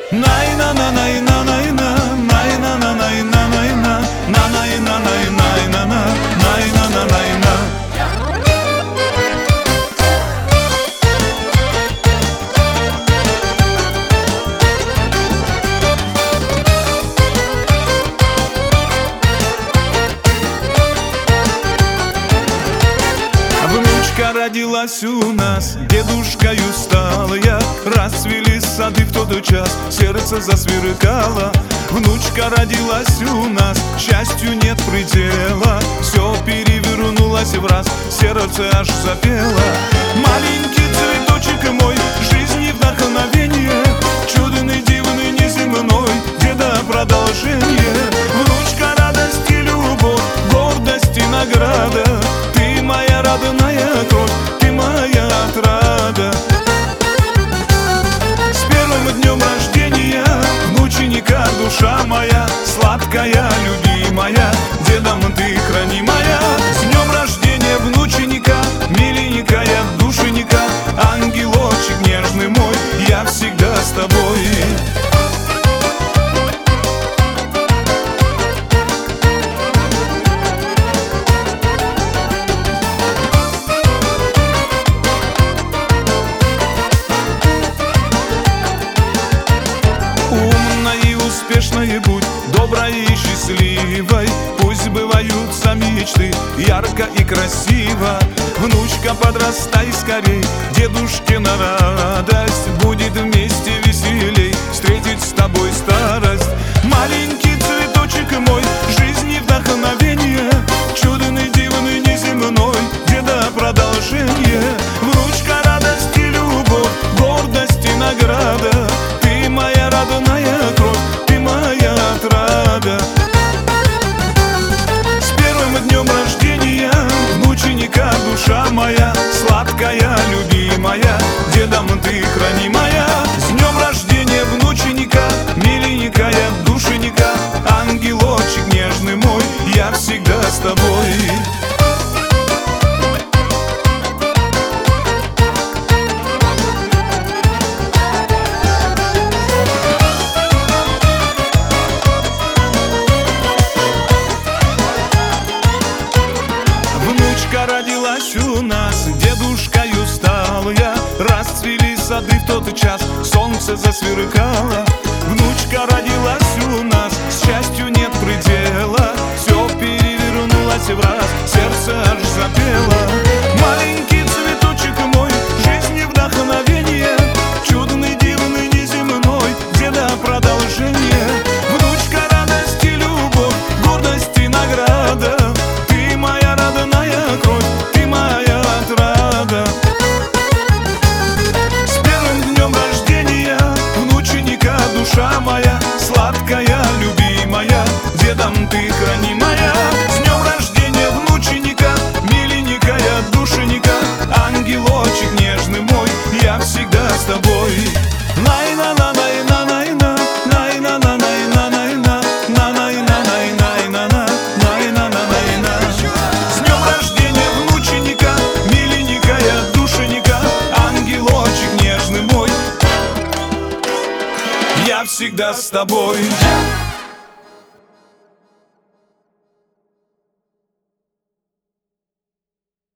Найна на найна найна найна на найна найна на найна найна найна найна на найна. Внучка родилась у нас, дедушкою стала я. Расцвели сады в тот час, сердце засверкало. Внучка родилась у нас, счастью нет предела. Все перевернулось в раз, сердце аж запело. Маленький цветочек мой, жизни вдохновение, чудный, дивный, неземной, деда продолжение. Внучка радость и любовь, гордость и награда. Ты моя родная кровь, ты моя отрада. С первым днем рождения внученика душа моя, сладкая, любимая, дедом ты хранимая. С днем рождения внученика, миленькая душенька, ангелочек нежный мой, я всегда с тобой. Успешной будь, доброй и счастливой. Пусть сбываются мечты ярко и красиво. Внучка, подрастай скорей, дедушкина радость будет вместе веселей встретить с тобой старость. Маленький цветочек мой, жизни вдохновение, чудный, дивный, неземной, деда продолжение. Внучка радость и любовь, гордость и награда. Ты моя родная кровь, моя отрада. С первым днем рождения внученика душа моя, сладкая, любимая, дедом ты хранимая. С днем рождения внученика, миленькая душенька, ангелочек нежный мой, я всегда с тобой. Родилась у нас, дедушкою стал я. Расцвели сады в тот час, солнце засверкало. Внучка родилась у нас, счастью нет предела. Все перевернулось в раз, сердце аж запело. Маленький цветочек мой, жизни вдохновение, чудный, дивный, неземной, деда продолжение. Внучка радость и любовь, гордость и награда. Ты моя родная кровь, ты моя отрада. С первым днем рождения внученика душа моя, сладкая, любимая, дедом ты хранимая. С днем рождения внученика, миленькая душенька, ангелочек нежный мой, я всегда с тобой. Найна на найна найна найна на найна найна на найна найна найна найна на найна. С днем рождения внученика, миленькая душенька, ангелочек нежный мой, я всегда с тобой.